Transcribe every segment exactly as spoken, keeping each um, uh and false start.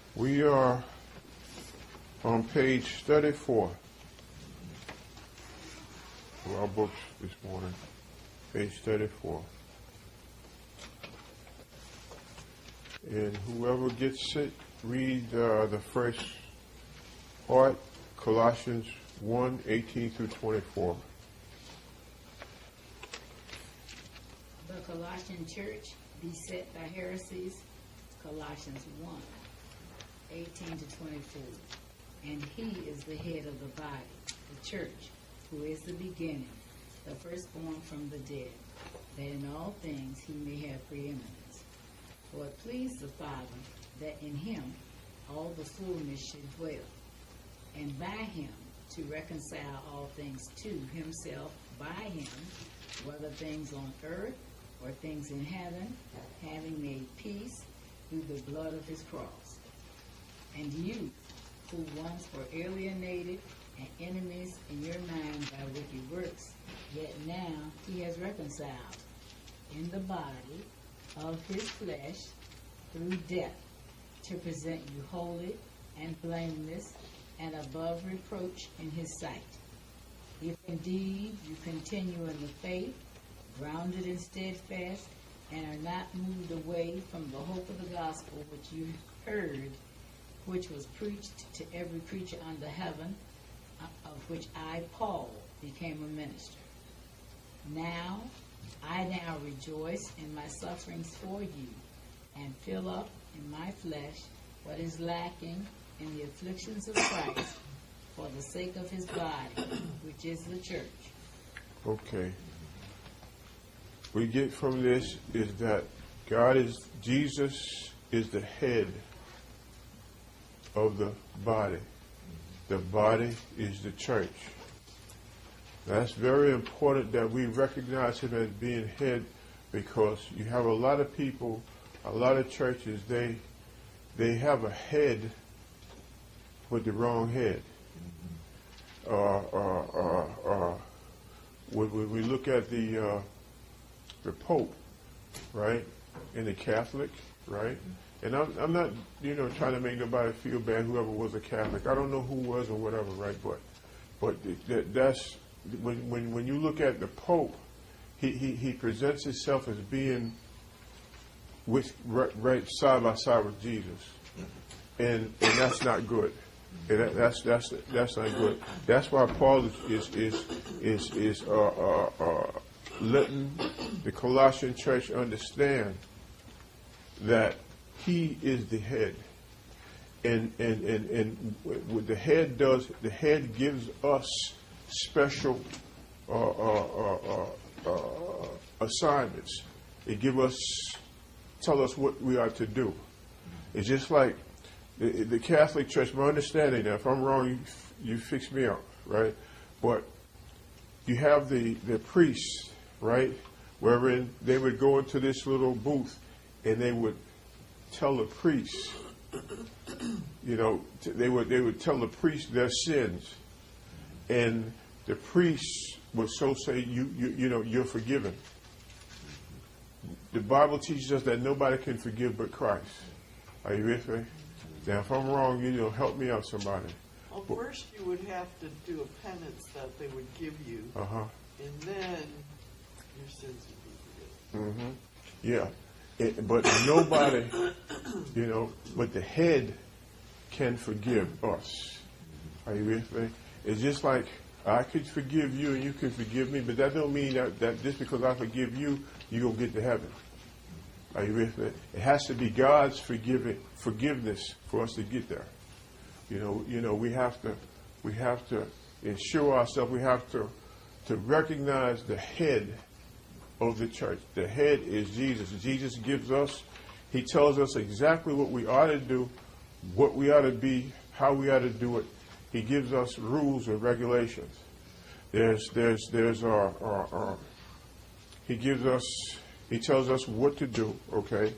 We are on page thirty-four of our books this morning. Page thirty-four. And whoever gets it, read uh, the first part, Colossians one, eighteen through twenty-four. The Colossian church beset by heresies, Colossians one, eighteen to twenty-four. And he is the head of the body, the church, who is the beginning, the firstborn from the dead, that in all things he may have preeminence. For it pleased the Father that in him all the fullness should dwell, and by him to reconcile all things to himself by him, whether things on earth or things in heaven, having made peace through the blood of his cross. And you, who once were alienated and enemies in your mind by wicked works, yet now he has reconciled in the body of his flesh through death, to present you holy and blameless and above reproach in his sight. If indeed you continue in the faith, grounded and steadfast, and are not moved away from the hope of the gospel which you heard, which was preached to every creature under heaven, of which I, Paul, became a minister. Now, I now rejoice in my sufferings for you, and fill up in my flesh what is lacking in the afflictions of Christ for the sake of his body, which is the church. Okay. We get from this is that God is, Jesus is the head of the body. The body is the church. That's very important that we recognize him as being head, because you have a lot of people, a lot of churches, they they have a head with the wrong head. Uh, uh, uh, uh, when, when we look at the uh, the Pope, right, and the Catholic, right, and I'm, I'm not, you know, trying to make nobody feel bad, whoever was a Catholic. I don't know who was or whatever, right, but but that, that's, when, when when you look at the Pope, he, he, he presents himself as being with right, right side by side with Jesus, and and that's not good. And that, that's that's that's not good. That's why Paul is is is is, is uh, uh, uh, letting the Colossian church understand that he is the head, and and and and what the head does, the head gives us special uh, uh, uh, uh, uh, assignments. It gives us, tell us what we are to do. It's just like the, the Catholic Church. My understanding, now, if I'm wrong, you, you fix me up, right? But you have the the priests, right, wherein they would go into this little booth and they would tell the priest, you know, t- they would they would tell the priest their sins, and the priest would so say, you you you know, you're forgiven. The Bible teaches us that nobody can forgive but Christ. Are you with me? Now, if I'm wrong, you know, help me out, somebody. Well, first you would have to do a penance that they would give you, Uh huh. and then your sins would be forgiven. Mm-hmm. Yeah. It, but nobody, you know, but the head can forgive us. Are you with me? It's just like I could forgive you and you can forgive me, but that don't mean that, that just because I forgive you, you're going to get to heaven. Are you with me? It has to be God's forgiving forgiveness for us to get there. You know, you know, we have to we have to ensure ourselves, we have to to recognize the head of the church. The head is Jesus. Jesus gives us, he tells us exactly what we ought to do, what we ought to be, how we ought to do it. He gives us rules and regulations. There's, there's, there's our, our, our he gives us, he tells us what to do, okay?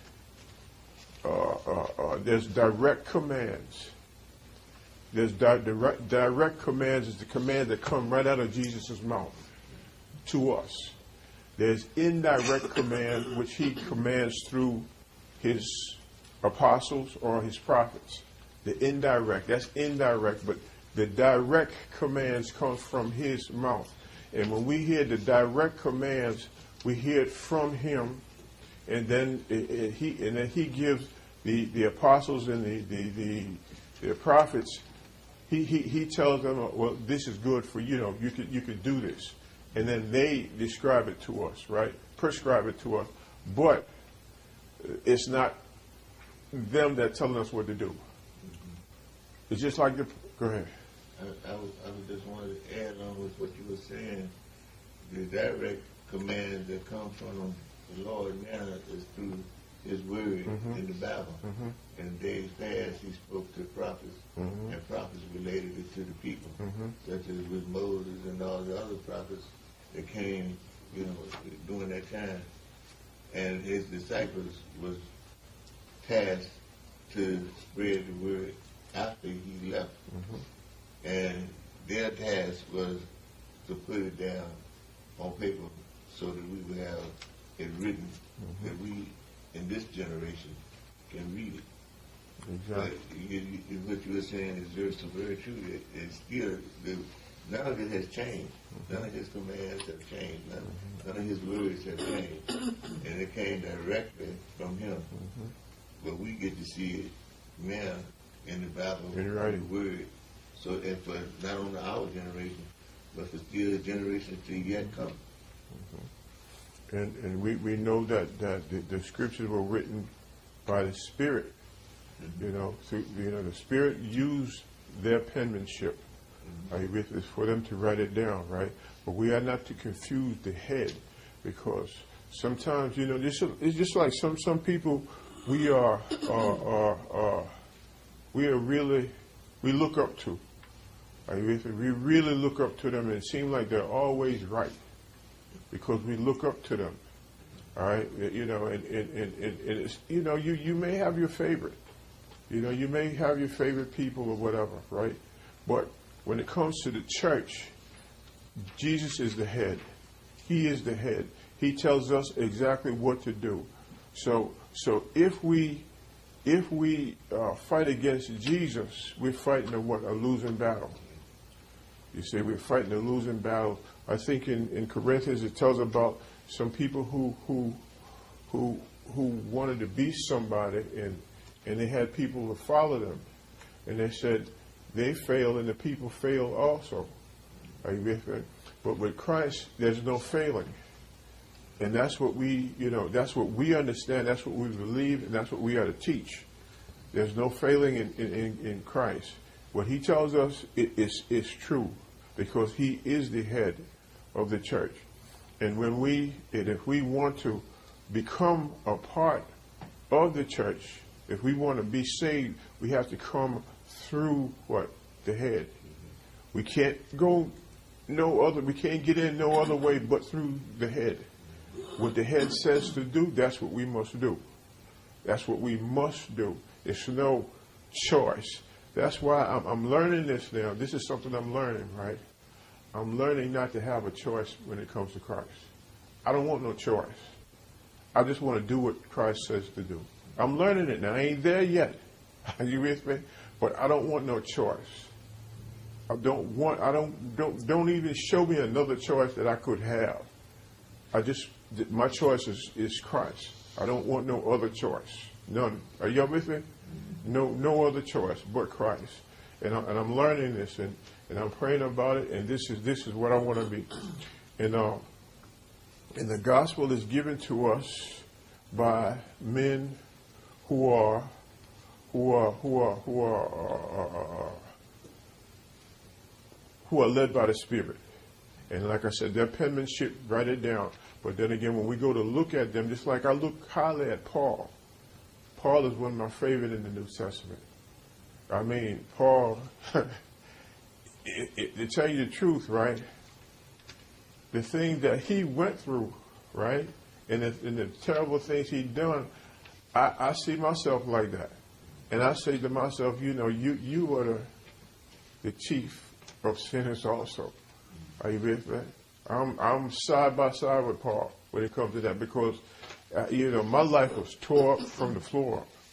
Uh, uh, uh, there's direct commands. There's di- direct, direct commands is the command that come right out of Jesus' mouth to us. There's indirect command, which he commands through his apostles or his prophets. The indirect, that's indirect, but the direct commands come from his mouth. And when we hear the direct commands, we hear it from him, and then it, it, he and then he gives the, the apostles and the, the, the, the prophets, he, he, he tells them, well, this is good for you know, you could you could do this. And then they describe it to us, right? Prescribe it to us. But it's not them that telling us what to do. It's just like the, go ahead. I, I, was, I was just wanted to add on with what you were saying. The direct commands that come from the Lord now is through his word Mhm. in the Bible. Mhm. In days past, he spoke to prophets, Mhm. and prophets related it to the people, Mhm. such as with Moses and all the other prophets that came, you know, during that time. And his disciples was tasked to spread the word after he left. Mhm. And their task was to put it down on paper so that we would have it written, Mhm. that we, in this generation, can read it. Exactly. But you, you, what you were saying is very, so very true. It, it's still, the, none of it has changed. None of his commands have changed. None, none of his words have changed. And it came directly from him. Mhm. But we get to see it now in the Bible, In writing. the word. So, and for not only our generation, but for still generations to yet come. And and we, we know that, that the, the scriptures were written by the Spirit. You know, through, you know, the Spirit used their penmanship uh, with us for them to write it down, right? But we are not to confuse the head, because sometimes, you know, this, it's just like some some people we are uh, uh, uh, we are really we look up to. Are you with me? We really look up to them, and it seems like they're always right because we look up to them. All right, you know, and, and, and, and it's, you know, you, you may have your favorite. You know, you may have your favorite people or whatever, right? But when it comes to the church, Jesus is the head. He is the head. He tells us exactly what to do. So, so if we if we uh, fight against Jesus, we're fighting a what? A losing battle. You see, we're fighting a losing battle. I think in, in Corinthians it tells about some people who who who who wanted to be somebody, and and they had people to follow them, and they said they failed and the people failed also. Are you with me? But with Christ, there's no failing, and that's what we, you know, that's what we understand. That's what we believe, and that's what we are to teach. There's no failing in in, in, in Christ. What he tells us is is true, because he is the head of the church. And when we, and if we want to become a part of the church, if we want to be saved, we have to come through what? The head. We can't go no other, we can't get in no other way but through the head. What the head says to do, that's what we must do. That's what we must do. It's no choice. That's why I'm, I'm learning this now. This is something I'm learning, right? I'm learning not to have a choice when it comes to Christ. I don't want no choice. I just want to do what Christ says to do. I'm learning it now. I ain't there yet. Are you with me? But I don't want no choice. I don't want, I don't, don't, don't even show me another choice that I could have. I just, my choice is, is Christ. I don't want no other choice. None. Are y'all with me? No, no other choice but Christ. And, I, and I'm learning this, and, and I'm praying about it, and this is this is what I want to be. And uh, and the gospel is given to us by men who are who are who are who are uh, uh, uh, who are led by the Spirit. And like I said, their penmanship, write it down. But then again, when we go to look at them, just like I look highly at Paul. Paul is one of my favorite in the New Testament. I mean, Paul, it, it, to tell you the truth, right, the thing that he went through, right, and the, and the terrible things he'd done, I, I see myself like that. And I say to myself, you know, you, you are the, the chief of sinners also. Are you with me? I'm, I'm side by side with Paul when it comes to that, because Uh, you know, my life was tore up from the floor up.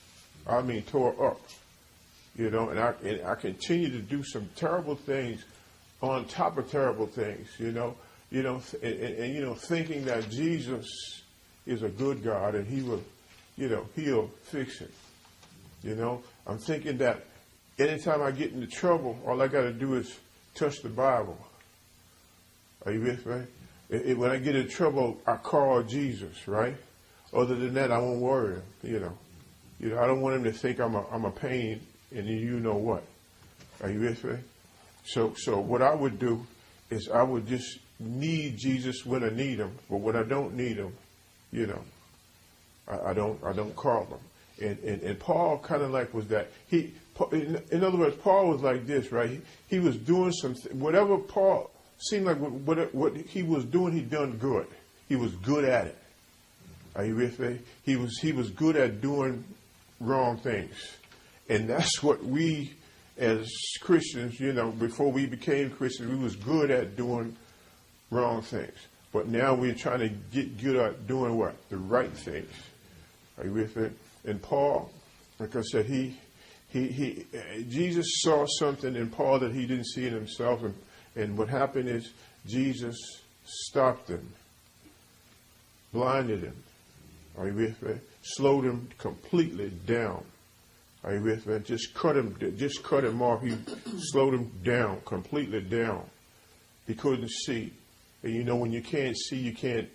I mean tore up. You know, and I and I continue to do some terrible things on top of terrible things. You know, you know, and, and, and you know, thinking that Jesus is a good God and He will, you know, He'll fix it. You know, I'm thinking that anytime I get into trouble, all I got to do is touch the Bible. Are you with me? It, it, when I get in trouble, I call Jesus, right? Other than that, I won't worry him, you know. You know, I don't want him to think I'm a, I'm a pain and you know what. Are you with me? So, so what I would do is I would just need Jesus when I need him, but when I don't need him, you know, I, I don't, I don't call him. And, and, and Paul kind of like was that he, in, in other words, Paul was like this, right? He, he was doing some, whatever Paul seemed like what, what, what he was doing, he done good. He was good at it. Are you with me? He was, he was good at doing wrong things. And that's what we as Christians, you know, before we became Christians, we was good at doing wrong things. But now we're trying to get good at doing what? The right things. Are you with me? And Paul, like I said, he, he, he, uh, Jesus saw something in Paul that he didn't see in himself. And, and what happened is Jesus stopped him, blinded him. Are you with me? Slowed him completely down. Are you with me? Just cut him, just cut him off. He slowed him down, completely down. He couldn't see. And you know, when you can't see, you can't,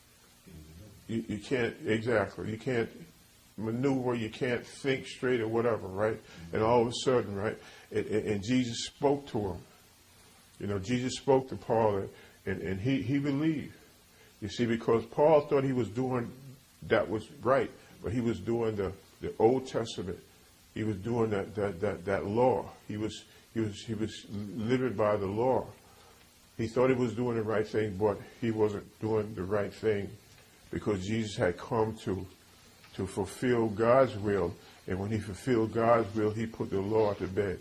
you, you can't, exactly, you can't maneuver, you can't think straight or whatever, right? And all of a sudden, right, and, and, and Jesus spoke to him. You know, Jesus spoke to Paul, and, and, and he, he believed. You see, because Paul thought he was doing that was right, but he was doing the, the Old Testament. He was doing that, that, that, that law. He was, he was, he was living by the law. He thought he was doing the right thing, but he wasn't doing the right thing because Jesus had come to, to fulfill God's will. And when he fulfilled God's will, he put the law to bed.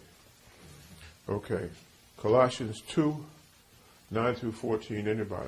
Okay. Colossians two, nine through fourteen. Anybody?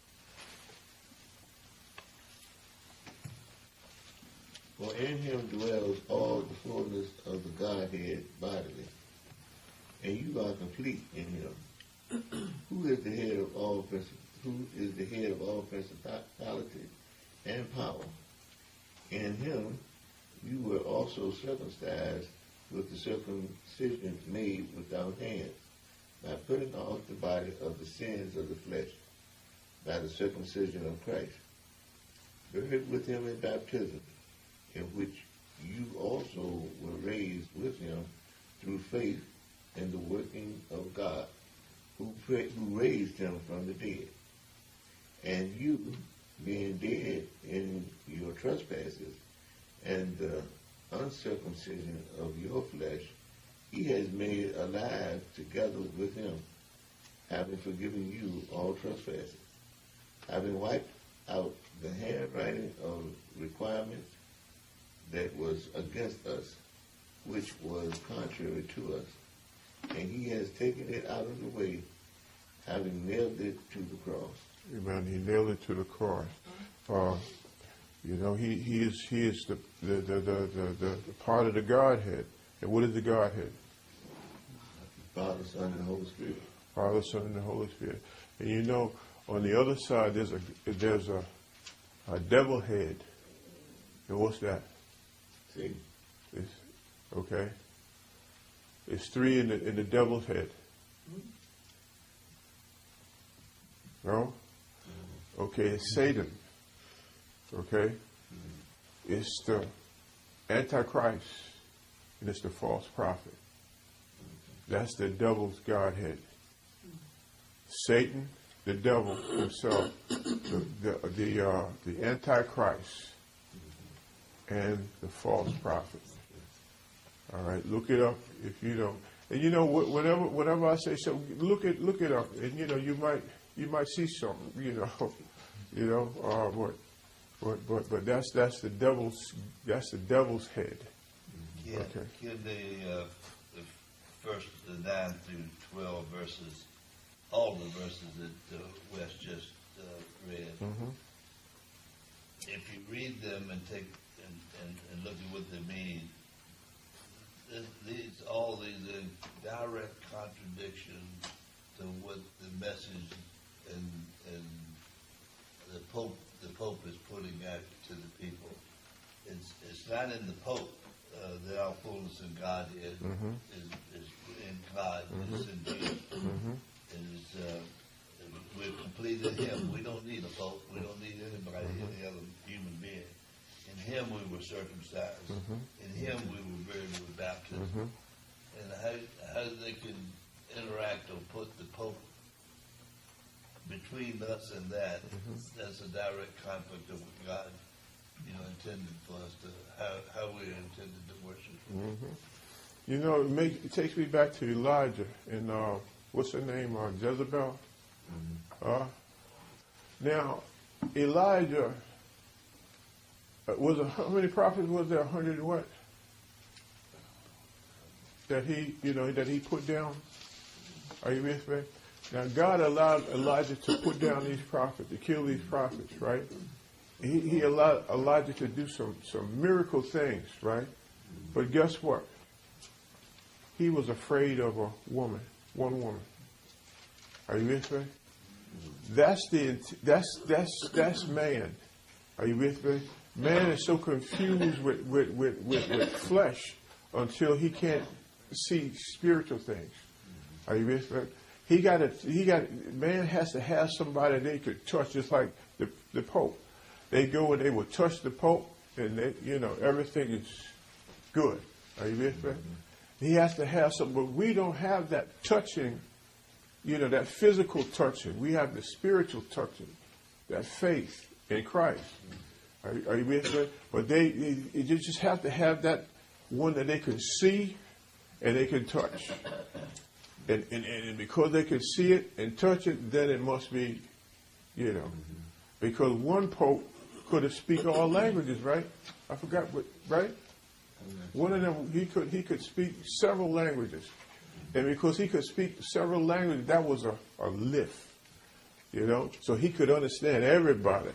For in him dwells all the fullness of the Godhead bodily, and you are complete in him. Who is the head of all princip- Who is the head of all principality and power? In him you were also circumcised with the circumcision made without hands, by putting off the body of the sins of the flesh by the circumcision of Christ, buried with him in baptism, in which you also were raised with him through faith in the working of God, who, pray, who raised him from the dead. And you, being dead in your trespasses and the uncircumcision of your flesh, he has made alive together with him, having forgiven you all trespasses, having wiped out the handwriting of requirements that was against us, which was contrary to us. And he has taken it out of the way, having nailed it to the cross. Amen. He nailed it to the cross. Uh, you know, he, he is he is the the, the, the, the the part of the Godhead. And what is the Godhead? Father, Son, and Holy Spirit. Father, Son, and the Holy Spirit. And you know, on the other side, there's a there's a, a devil head. And what's that? See? It's, okay. It's three in the in the devil's head. No? Okay, it's Satan. Okay? It's the Antichrist. And it's the false prophet. That's the devil's Godhead. Satan, the devil himself, the the the, uh, the Antichrist, and the false prophet. All right, look it up if you don't. And you know, whenever whenever I say something, look it look it up, and you know, you might you might see something. You know, you know, uh, what, what, but but that's that's the devil's that's the devil's head. Yeah, Okay. Could the, uh, the first the nine through twelve verses, all the verses that uh, Wes just uh, read, Mm-hmm. if you read them and take and, and, and look at what they mean, direct contradiction to what the message and, and the Pope, the Pope is putting out to the people. It's, it's not in the Pope. Uh, the all fullness of Godhead Mhm. is, is in God, is in Jesus. Mhm. Is, uh, we're complete in Him. We don't need a Pope. We don't need anybody, any other human being. In Him we were circumcised. Mhm. In Him we were buried with baptism. Mhm. And how, how they can interact or put the Pope between us and that, that's a direct conflict of what God, you know, intended for us to, how, how we are intended to worship. Mhm. You know, it, make, it takes me back to Elijah and uh, what's her name, uh, Jezebel. Uh, now, Elijah uh, was a, how many prophets was there? A hundred and what? That he, you know, that he put down. Are you with me? Now, God allowed Elijah to put down these prophets, to kill these prophets, right? He, he allowed Elijah to do some, some miracle things, right? But guess what? He was afraid of a woman, one woman. Are you with me? That's the that's that's that's man. Are you with me? Man is so confused with with, with, with, with flesh until he can't see spiritual things. Are you with me? He got to, he got, man has to have somebody they could touch, just like the, the Pope. They go and they will touch the Pope, and they, you know, everything is good. Are you with me? He has to have something, but we don't have that touching, you know, that physical touching. We have the spiritual touching, that faith in Christ. Are, are you with me? But they, they, they just have to have that one that they can see and they can touch. And, and, and because they can see it and touch it, then it must be, you know, because one pope could have speak all languages, right? I forgot what, right? One of them, he could he could speak several languages. And because he could speak several languages, that was a, a lift, you know? So he could understand everybody,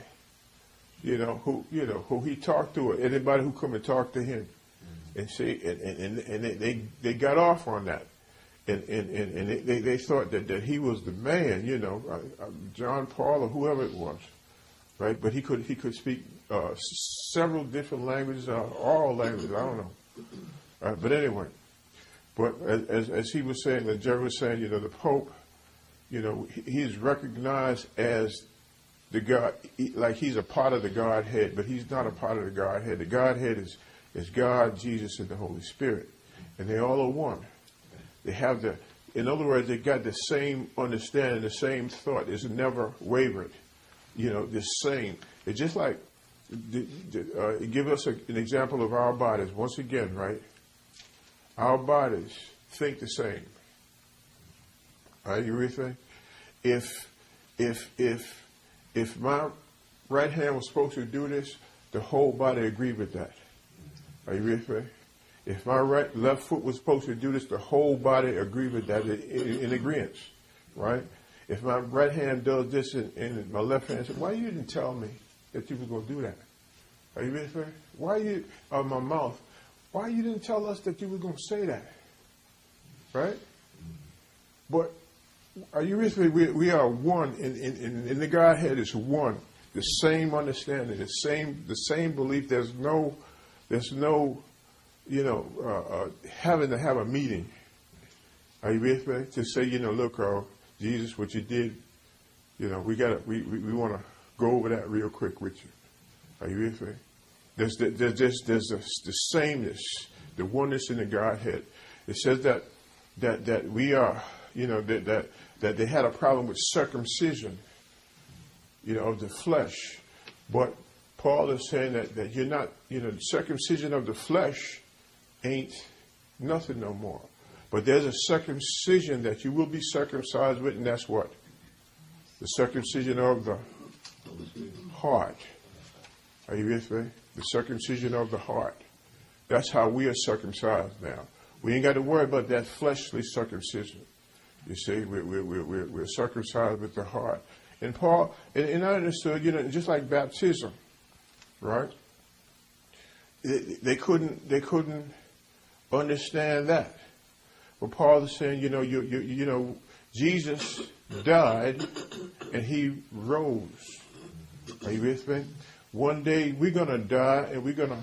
you know, who, you know, who he talked to, or anybody who come and talk to him. And see, and, and, and they, they, they got off on that. And, and, and, and they, they thought that, that he was the man, you know, uh, uh, John Paul or whoever it was, right? But he could he could speak uh, s- several different languages, uh, all languages, I don't know. Uh, but anyway, but as, as he was saying, as Jerry was saying, you know, the Pope, you know, he, he is recognized as the God, he, like he's a part of the Godhead, but he's not a part of the Godhead. The Godhead is, is God, Jesus, and the Holy Spirit. And they all are one. They have the, in other words, they got the same understanding, the same thought. It's never wavered. You know, the same. It's just like, the, the, uh, give us a, an example of our bodies. Once again, right? Our bodies think the same. Are you with me? If, if, if, if my right hand was supposed to do this, the whole body agreed with that. Are you with me? If my right left foot was supposed to do this, the whole body agreed with that in, in, in agreement, right? If my right hand does this and, and my left hand said, why you didn't tell me that you were going to do that? Are you with me? Why you, uh, my mouth, why you didn't tell us that you were going to say that? Right? But are you with me? We, we are one, in, in, in, in the Godhead is one. The same understanding, the same, the same belief. There's no, there's no, you know, uh, uh, having to have a meeting. Are you with me? To say, you know, look, uh, Jesus, what you did, you know, we got we, we, we want to go over that real quick with you. Are you with me? There's the, there's there's, there's the, the sameness, the oneness in the Godhead. It says that that that we are, you know, that that, that they had a problem with circumcision, you know, of the flesh, but Paul is saying that, that you're not, you know, the circumcision of the flesh ain't nothing no more. But there's a circumcision that you will be circumcised with, and that's what? The circumcision of the heart. Are you with me? The circumcision of the heart. That's how we are circumcised now. We ain't got to worry about that fleshly circumcision. You see, we're, we're, we're, we're circumcised with the heart. And Paul, and, and I understood, you know, just like baptism, right? They, they couldn't, they couldn't understand that. But Paul is saying, you know, you you you know, Jesus died and he rose. Are you with me? One day we're gonna die and we're gonna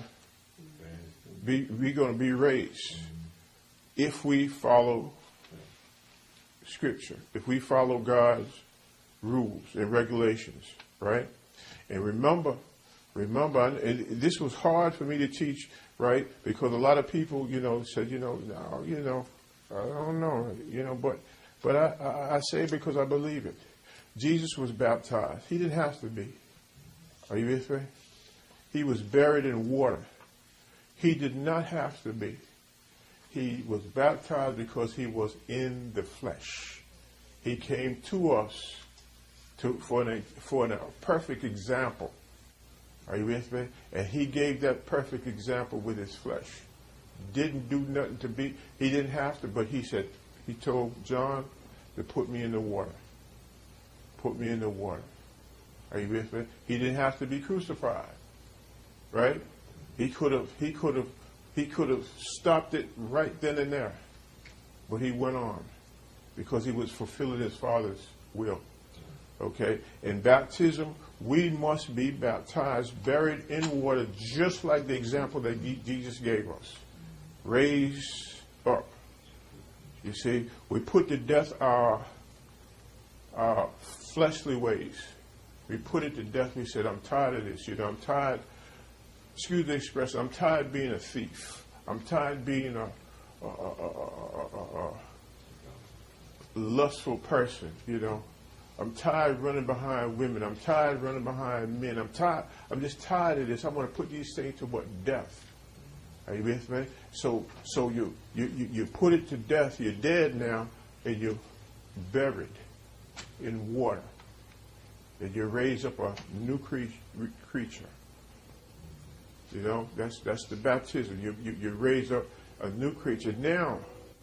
be we're gonna be raised if we follow Scripture, if we follow God's rules and regulations, right? And remember, remember, and this was hard for me to teach, right? Because a lot of people, you know, said, you know, no, you know, I don't know, you know, but but I, I, I say it because I believe it. Jesus was baptized. He didn't have to be. Are you with me? He was buried in water. He did not have to be. He was baptized because he was in the flesh. He came to us to, for, an, for an, a perfect example. Are you with me? And he gave that perfect example with his flesh. Didn't do nothing to be. He didn't have to, but he said, he told John to put me in the water. Put me in the water. Are you with me? He didn't have to be crucified. Right? He could have, he could have, he could have stopped it right then and there. But he went on because he was fulfilling his Father's will. Okay? In baptism, we must be baptized, buried in water, just like the example that Jesus gave us. Raised up. You see, we put to death our, our fleshly ways. We put it to death. We said, I'm tired of this. You know, I'm tired, excuse the expression, I'm tired of being a thief. I'm tired of being a, a, a, a, a, a lustful person, you know. I'm tired running behind women. I'm tired running behind men. I'm tired. I'm just tired of this. I'm going to put these things to what? Death. Are you with me? So, so you, you, you, you put it to death. You're dead now, and you're buried in water. And you raise up a new cre- creature. You know, that's that's the baptism. You, you you raise up a new creature. Now,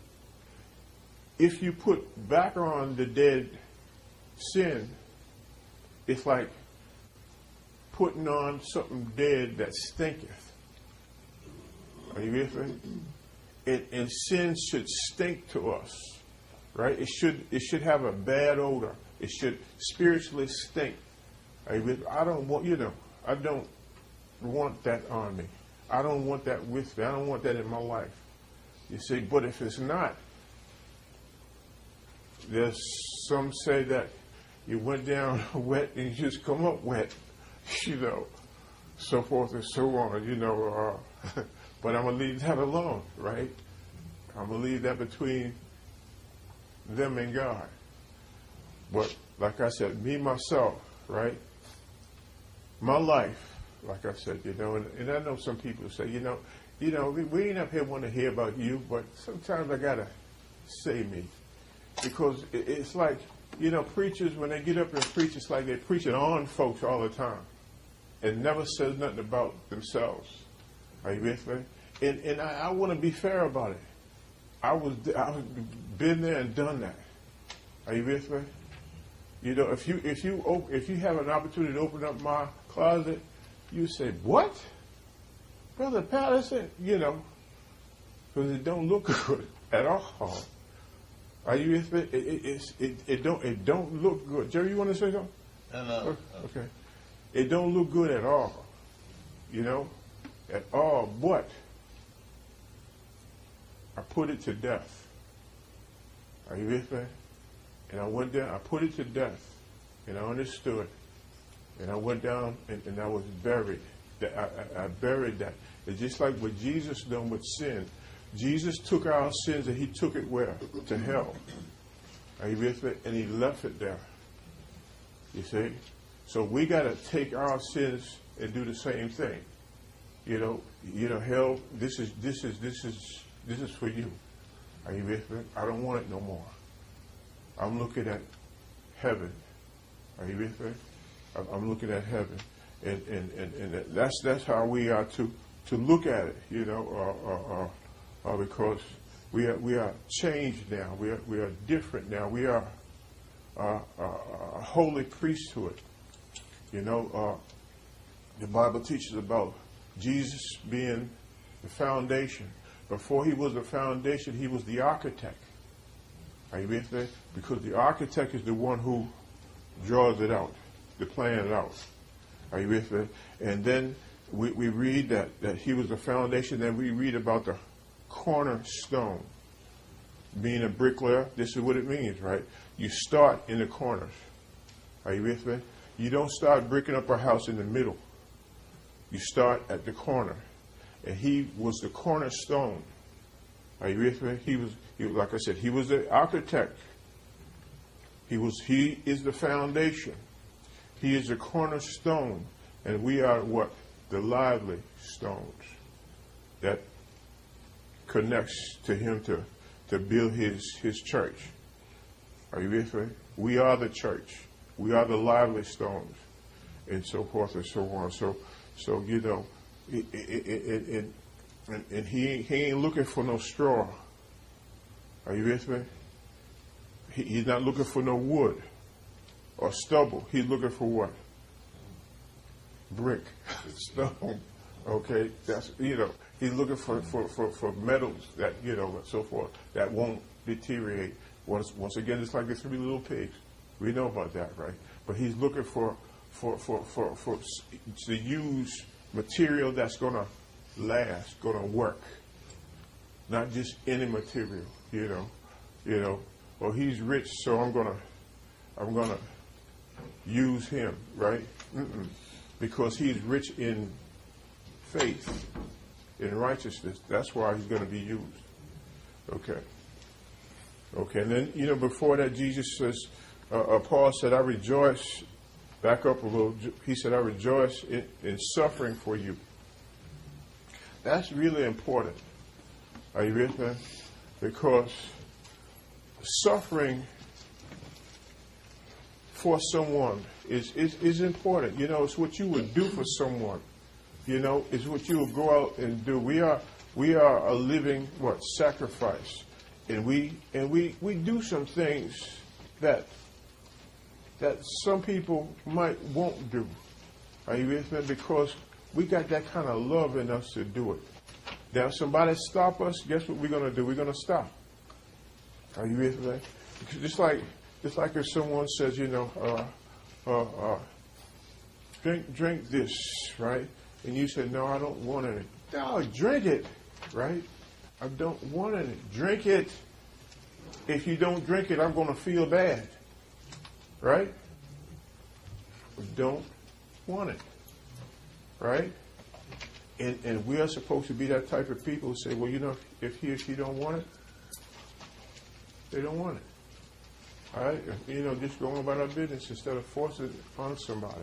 if you put back on the dead sin, it's like putting on something dead that stinketh. Are you with me? And, and sin should stink to us, right? It should it should have a bad odor. It should spiritually stink. Are you with me? I don't want, you know, I don't want that on me. I don't want that with me. I don't want that in my life. You see, but if it's not, there's some say that you went down wet and you just come up wet, you know, so forth and so on, you know. Uh, but I'm going to leave that alone, right? I'm going to leave that between them and God. But like I said, me, myself, right? My life, like I said, you know, and, and I know some people say, you know, you know, we, we ain't up here want to hear about you, but sometimes I got to say me. Because it, it's like, you know, preachers, when they get up and preach, it's like they're preaching on folks all the time and never says nothing about themselves. Are you with me? And, and I, I want to be fair about it. I was, I was been there and done that. Are you with me? You know, if you if you op- if you have an opportunity to open up my closet, you say, "What, Brother Patterson?" You know, because it don't look good at all. Are you with me? It, it, it's, it, it don't it don't look good. Jerry, you want to say something? No, no. Okay. It don't look good at all. You know, at all. But I put it to death. Are you with me? And I went down, I put it to death, and I understood. And I went down, and, and I was buried. I, I, I buried that. It's just like what Jesus done with sin. Jesus took our sins, and he took it where? To hell. Are you with me? And he left it there. You see? So we got to take our sins and do the same thing. You know, you know, hell, this is, this is, this is, this is for you. Are you with me? I don't want it no more. I'm looking at heaven. Are you with me? I'm looking at heaven, and and, and, and that's that's how we are to, to look at it, you know, uh, uh, uh, uh, because we are we are changed now. We are we are different now. We are uh, uh, a holy priesthood. You know, uh, the Bible teaches about Jesus being the foundation, before he was the foundation, he was the architect. Are you with me? Because the architect is the one who draws it out, to plan it out. Are you with me? And then we, we read that, that he was the foundation, then we read about the cornerstone. Being a bricklayer, this is what it means, right? You start in the corners. Are you with me? You don't start bricking up a house in the middle. You start at the corner. And he was the cornerstone. Are you with me? He was, he, like I said, he was the architect. He was. He is the foundation. He is the cornerstone. And we are what? The lively stones that connects to him to, to build his, his church. Are you with me? We are the church. We are the lively stones. And so forth and so on. So, so you know, it, it, it, it, and, and he, he ain't looking for no straw. Are you with me? He, he's not looking for no wood or stubble. He's looking for what? Brick, stone. Okay, that's, you know, he's looking for, for, for, for metals that, you know, and so forth, that won't deteriorate. Once, once again, it's like the three little pigs. We know about that, right? But he's looking for, for, for, for, for to use material that's going to last, going to work. Not just any material, you know. You know, well, he's rich, so I'm going to, I'm going to use him, right? Mm-mm. Because he's rich in faith, in righteousness. That's why he's going to be used. Okay. Okay, and then, you know, before that, Jesus says, uh, uh, Paul said, I rejoice, back up a little, he said, I rejoice in, in suffering for you. That's really important. Are you with me? Because suffering for someone is, is, is important. You know, it's what you would do for someone. You know, it's what you would go out and do. We are we are a living what sacrifice. And we and we, we do some things that that some people might won't do. Are you with me? Because we got that kind of love in us to do it. Now, if somebody stop us, guess what we're going to do? We're going to stop. Are you with me? Just like just like if someone says, you know, uh, uh, uh, drink drink this, right? And you say, no, I don't want any. No, drink it, right? I don't want any. Drink it. If you don't drink it, I'm going to feel bad. Right? We don't want it. Right? And and we are supposed to be that type of people who say, well, you know, if he or she don't want it, they don't want it. All right? You know, just go on about our business instead of forcing it on somebody.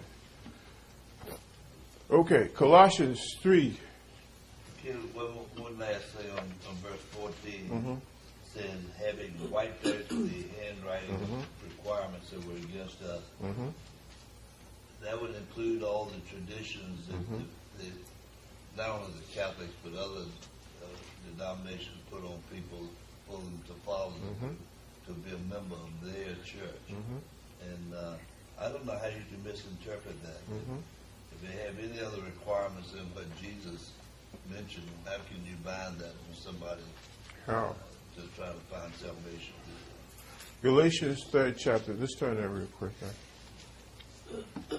Okay, Colossians three. Here, one, one last thing on, on verse fourteen. Mm-hmm. Says, having wiped out the handwriting Mhm. requirements that were against us. Mm-hmm. That would include all the traditions that, Mhm. the, the, not only the Catholics, but other uh, denominations put on people for them to follow, Mhm. to be a member of their church. Mm-hmm. And uh, I don't know how you can misinterpret that. Mm-hmm. If they have any other requirements than what Jesus mentioned, how can you bind that on somebody How? to try to find salvation? Galatians third chapter. Let's turn there real quick. Right?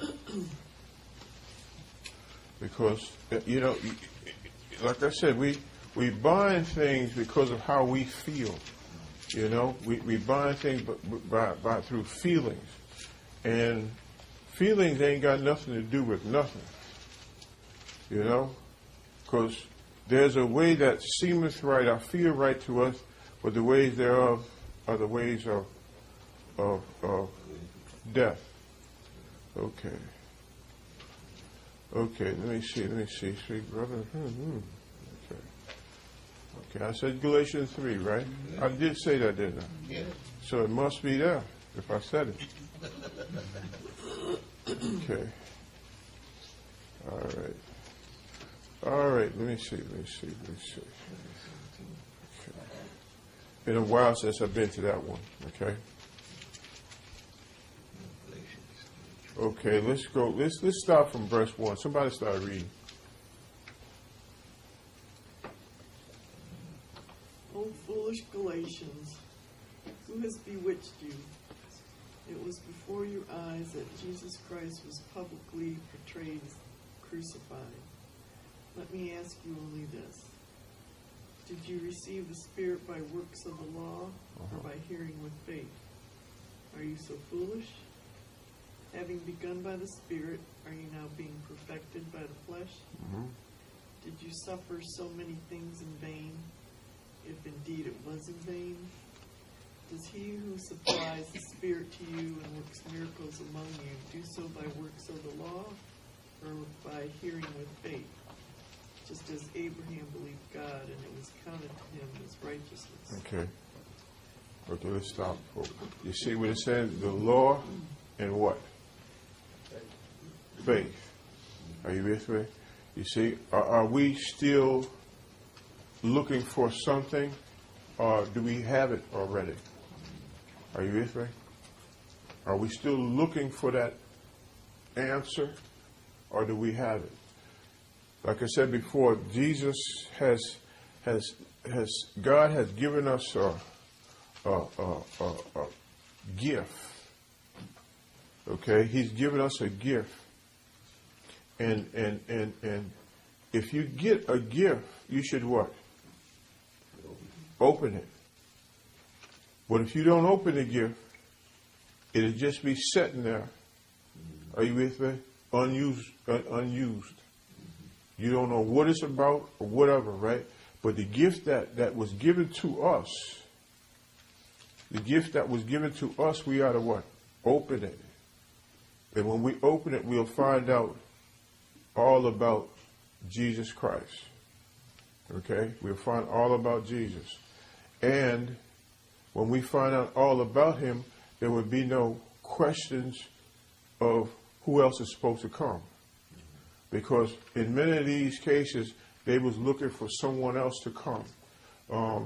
Because, you know, like I said, we, we bind things because of how we feel. You know, we, we bind things by, by, by through feelings. And feelings ain't got nothing to do with nothing. You know? Because there's a way that seemeth right, I feel right to us, but the ways thereof are the ways of of, of death. Okay. Okay, let me see, let me see. See, brother. Hmm, okay. Okay, I said Galatians three, right? I did say that, didn't I? Yeah. So it must be there if I said it. Okay. All right. All right, let me see, let me see, let me see. Okay. Been a while since I've been to that one, okay? Okay, let's go, let's let's start from verse one. Somebody start reading. foolish Galatians, who has bewitched you? It was before your eyes that Jesus Christ was publicly portrayed as crucified. Let me ask you only this. Did you receive the Spirit by works of the law or by hearing with faith? Are you so foolish? Having begun by the Spirit, are you now being perfected by the flesh? Mm-hmm. Did you suffer so many things in vain, if indeed it was in vain? Does he who supplies the Spirit to you and works miracles among you do so by works of the law or by hearing with faith? Just as Abraham believed God and it was counted to him as righteousness. Okay. Okay, let's stop. You see what it says? The law and what? Faith. Are you with me? You see, are, are we still looking for something, or do we have it already? Are you with me? Are we still looking for that answer, or do we have it? Like I said before, Jesus has, has, has God has given us a, a, a, a, a gift. Okay, He's given us a gift. And, and, and, and if you get a gift, you should what? Open it. But if you don't open the gift, it'll just be sitting there. Are you with me? Unused, uh, unused. You don't know what it's about or whatever, right? But the gift that, that was given to us, the gift that was given to us, we ought to what? Open it. And when we open it, we'll find out all about Jesus Christ. Okay? We'll find all about Jesus. And when we find out all about him, there will be no questions of who else is supposed to come. Because in many of these cases, they was looking for someone else to come. Um,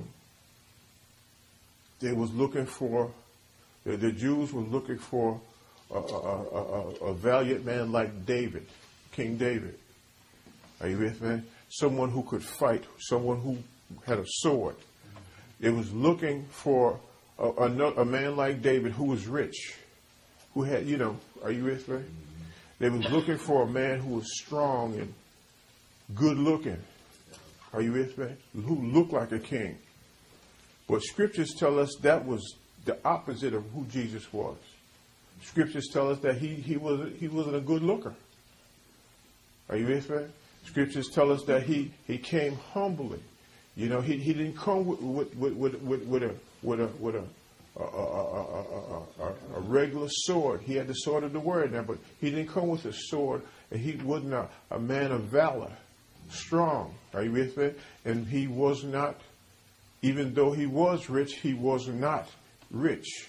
they was looking for, the, the Jews were looking for a, a, a, a, a valiant man like David, King David. Are you with me? Someone who could fight, someone who had a sword. It was looking for a, a, a man like David who was rich, who had, you know, are you with me? They was looking for a man who was strong and good looking. Are you with me? Who looked like a king. But scriptures tell us that was the opposite of who Jesus was. Scriptures tell us that he, he, was, he wasn't a good looker. Are you with me? Scriptures tell us that he, he came humbly. You know, he, he didn't come with, with, with, with, with a with a with a a, a, a, a, a regular sword. He had the sword of the word now, but he didn't come with a sword, and he wasn't a, a man of valor, strong. Are you with me? And he was not, even though he was rich, he was not rich.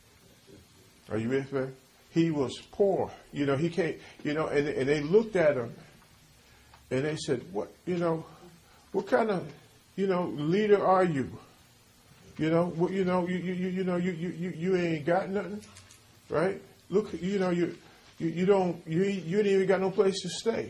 Are you with me? He was poor. You know, he came, you know, and, and they looked at him, and they said, what, you know, what kind of, you know, leader are you? You know, well, you know, you, you, you know, you, you, you ain't got nothing, right? Look, you know, you, you, you don't, you, you ain't even got no place to stay.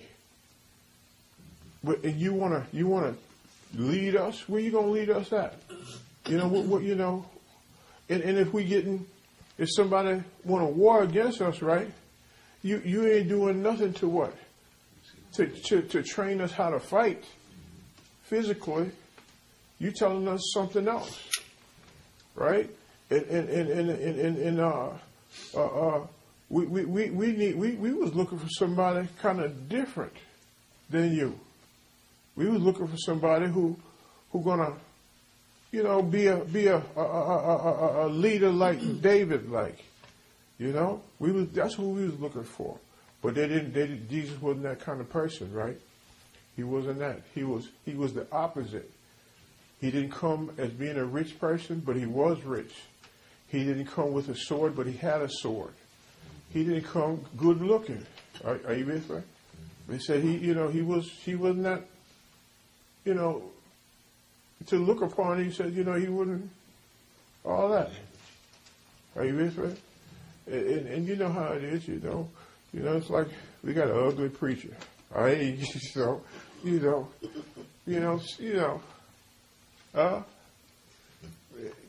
But and you wanna, you wanna lead us? Where you gonna lead us at? You know, what, what you know, and, and if we getting, if somebody want to war against us, right? You, you ain't doing nothing to what? To, to, to train us how to fight physically. You telling us something else. Right? And and and and, and, and uh, uh, uh, we, we, we, we need we, we was looking for somebody kind of different than you. We was looking for somebody who who gonna, you know, be a be a a, a, a, a leader like David, like, you know. We was that's who we was looking for. But they didn't they didn't, Jesus wasn't that kind of person, right? He wasn't that. He was he was the opposite. He didn't come as being a rich person, but he was rich. He didn't come with a sword, but he had a sword. He didn't come good looking. Are, are you with me? They said he, you know, he was he was not, you know, to look upon. He said, you know, he wouldn't all that. Are you with me? And, and, and you know how it is, you know. You know, it's like we got an ugly preacher. I ain't, you know, you know, you know, you know. Uh,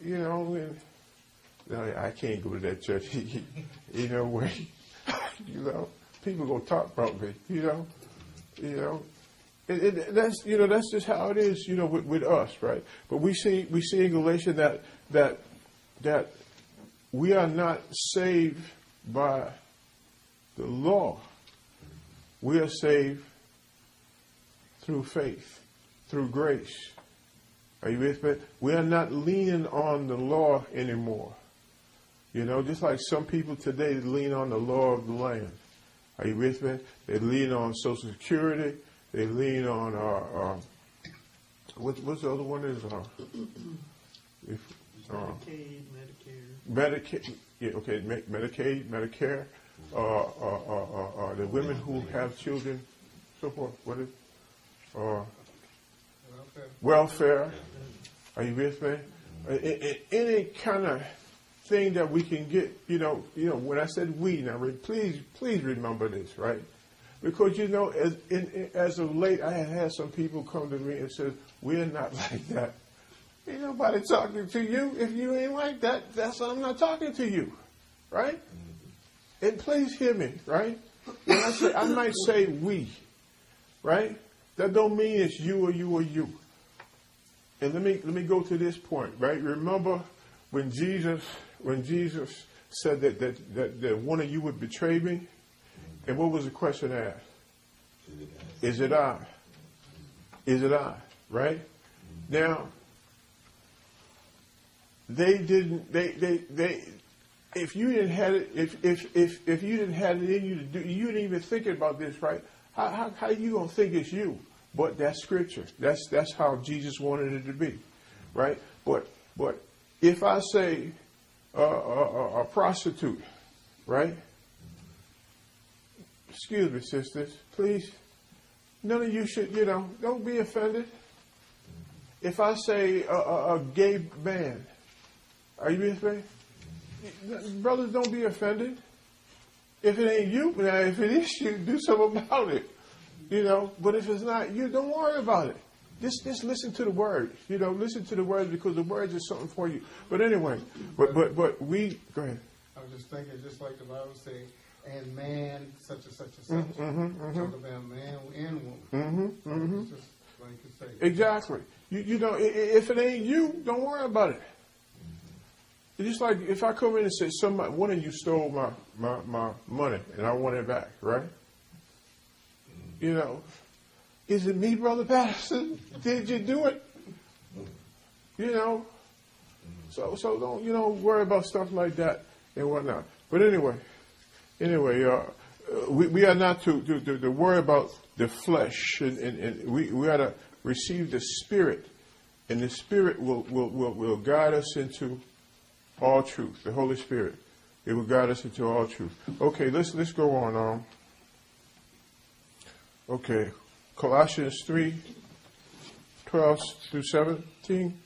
you know, and, no, I can't go to that church. You know, where, you know, people gonna talk about me. You know, you know, it, it, that's you know that's just how it is. You know, with, with us, right? But we see we see in Galatians that that that we are not saved by the law. We are saved through faith, through grace. Are you with me? We are not leaning on the law anymore. You know, just like some people today lean on the law of the land. Are you with me? They lean on Social Security. They lean on, uh, uh, what, what's the other one is? Uh, if, uh, Medicaid, Medicare. Medicaid, yeah, okay, Me- Medicaid, Medicare, uh, uh, uh, uh, uh, the women who have children, so forth, what is, uh, welfare. Are you with me? Uh, i- i- any kind of thing that we can get, you know, you know. When I said we, now re- please, please remember this, right? Because you know, as in, in, as of late, I had had some people come to me and said, "We're not like that." Ain't nobody talking to you. If you ain't like that, that's I'm not talking to you, right? And please hear me, right? When I say, I might say we, right? That don't mean it's you or you or you. And let me let me go to this point, right? Remember when Jesus when Jesus said that that, that, that one of you would betray me? And what was the question asked? Is it I? Is it I? Right? Now, they didn't they they they if you didn't have it if if if, if you didn't have it in you to do you didn't even think about this, right? How how how you gonna think it's you? But that's scripture. That's that's how Jesus wanted it to be, right? But but if I say uh, a, a prostitute, right? Excuse me, sisters, please. None of you should, you know, don't be offended. If I say a, a, a gay man, are you with me? Brothers, don't be offended. If it ain't you, now if it is you, do something about it. You know, but if it's not you, don't worry about it. Just just listen to the word. You know, listen to the words because the words is something for you. But anyway, but but but we go ahead. I was just thinking, just like the Bible says, and man, such and such and such. Mm-hmm, mm-hmm. Talk about man and woman. Mm-hmm, mm-hmm. It's just like you say. Exactly. You you know, i- i- if it ain't you, don't worry about it. It's just like if I come in and say somebody, one of you stole my, my, my money and I want it back, right? You know, is it me, Brother Patterson? Did you do it? You know, so so don't you know worry about stuff like that and whatnot. But anyway, anyway, uh, we we are not to to, to, to worry about the flesh, and, and, and we we are to receive the Spirit, and the Spirit will will will, will guide us into all truth. The Holy Spirit, it will guide us into all truth. Okay, let's let's go on. Um, okay, Colossians three, twelve through seventeen.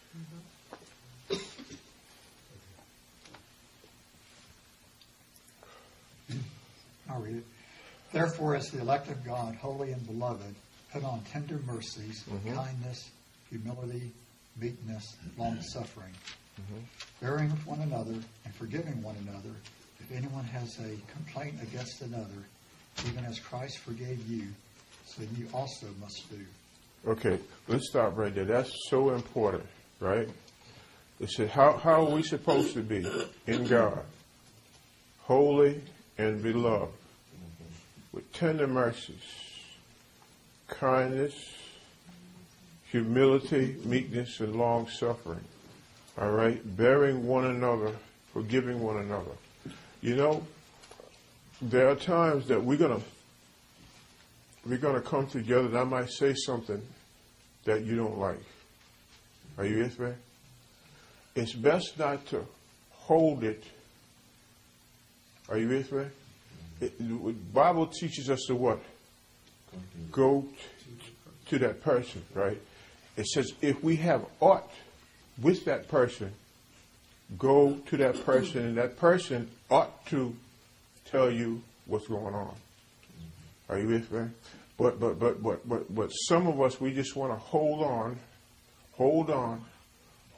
I'll read it. Therefore, as the elect of God, holy and beloved, put on tender mercies, Mhm. kindness, humility, meekness, long-suffering, Mhm. bearing with one another and forgiving one another. If anyone has a complaint against another, even as Christ forgave you, so you also must do. Okay, let's stop right there. That's so important, right? It said, how, how are we supposed to be in God? Holy and beloved, with tender mercies, kindness, humility, meekness, and long-suffering. All right? Bearing one another, forgiving one another. You know, there are times that we're going to we're going to come together and I might say something that you don't like. Are you with me? It's best not to hold it. Are you with me? It, the Bible teaches us to what? Go t- to that person, right? It says if we have aught with that person, go to that person, and that person ought to tell you what's going on. Are you with me? But but but but but but some of us, we just want to hold on, hold on,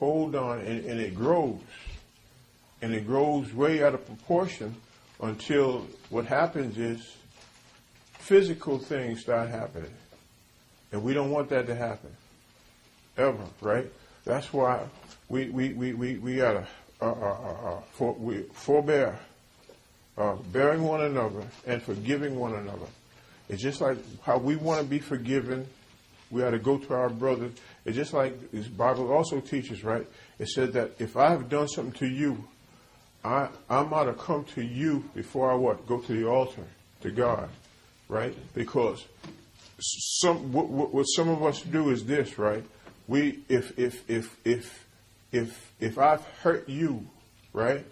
hold on, and, and it grows. And it grows way out of proportion until what happens is physical things start happening. And we don't want that to happen. Ever, right? That's why we we, we, we, we gotta uh, uh, uh, uh, for, we forbear, uh, bearing one another and forgiving one another. It's just like how we want to be forgiven. We ought to go to our brothers. It's just like this Bible also teaches, right? It said that if I have done something to you, I I'm ought to come to you before I what? Go to the altar, to God, right? Because some what, what what some of us do is this, right? We if if if if if if I've hurt you, right?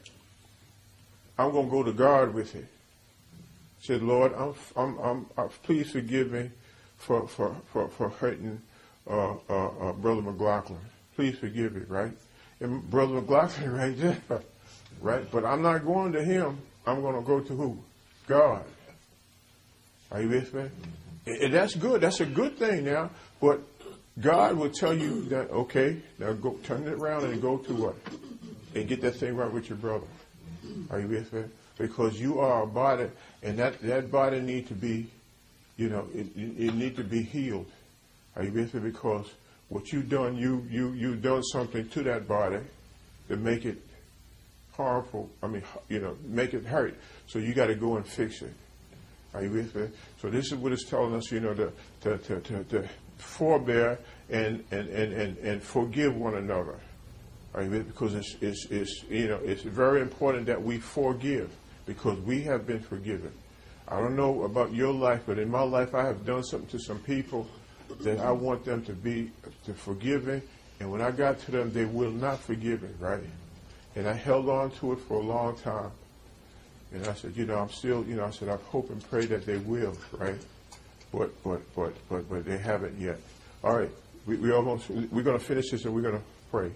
I'm gonna go to God with it. Said, Lord, I'm I'm I'm, I'm please forgive me for for for, for hurting uh, uh, uh, Brother McLaughlin. Please forgive me, right? And Brother McLaughlin, right there, right? But I'm not going to him. I'm going to go to who? God. Are you with me? And that's good. That's a good thing now. But God will tell you that, okay, now go turn it around and go to what? And get that thing right with your brother. Are you with me? Because you are a body, and that, that body need to be, you know, it, it, it need to be healed. Are you with me? Because what you done, you you you done something to that body to make it harmful. I mean, you know, make it hurt. So you got to go and fix it. Are you with me? So this is what it's telling us, you know, to to to, to, to forbear and, and, and, and, and forgive one another. Are you with me? Because it's it's it's you know it's very important that we forgive because we have been forgiven. I don't know about your life, but in my life, I have done something to some people that I want them to be to forgive me, and when I got to them, they will not forgive me, right? And I held on to it for a long time. And I said, you know, I'm still, you know, I said, I hope and pray that they will, right? But, but, but, but, but they haven't yet. All right, we, we almost, we're going to finish this and we're going to pray.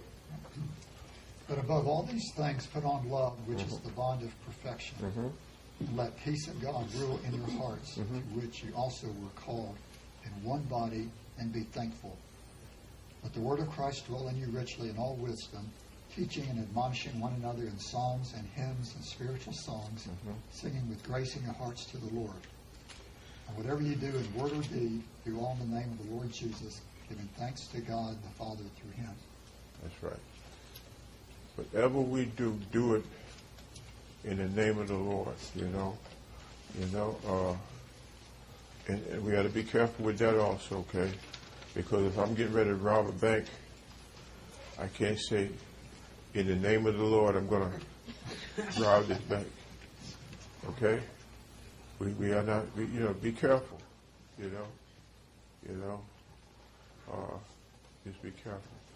But above all these things, put on love, which mm-hmm. is the bond of perfection. Mm-hmm. And let peace of God rule in your hearts, mm-hmm. to which you also were called in one body, and be thankful. Let the word of Christ dwell in you richly in all wisdom, teaching and admonishing one another in psalms and hymns and spiritual songs, mm-hmm. singing with grace in your hearts to the Lord. And whatever you do in word or deed, do all in the name of the Lord Jesus, giving thanks to God the Father through him. That's right. Whatever we do, do it in the name of the Lord, you know. You know, uh, and, and we got to be careful with that also, okay? Because if I'm getting ready to rob a bank, I can't say, in the name of the Lord, I'm going to rob this bank. Okay? We we are not, we, you know, be careful, you know. You know. Uh, just be careful.